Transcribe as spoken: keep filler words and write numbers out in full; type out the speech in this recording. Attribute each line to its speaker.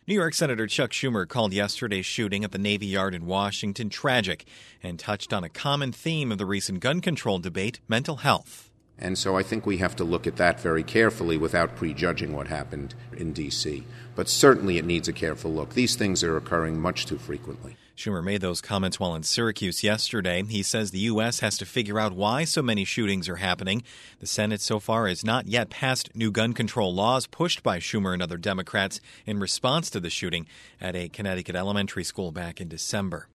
Speaker 1: New York Senator Chuck Schumer called yesterday's shooting at the Navy Yard in Washington tragic and touched on a common theme of the recent gun control debate, mental health.
Speaker 2: And so I think we have to look at that very carefully without prejudging what happened in D C. But certainly it needs a careful look. These things are occurring much too frequently.
Speaker 1: Schumer made those comments while in Syracuse yesterday. He says the U S has to figure out why so many shootings are happening. The Senate so far has not yet passed new gun control laws pushed by Schumer and other Democrats in response to the shooting at a Connecticut elementary school back in December.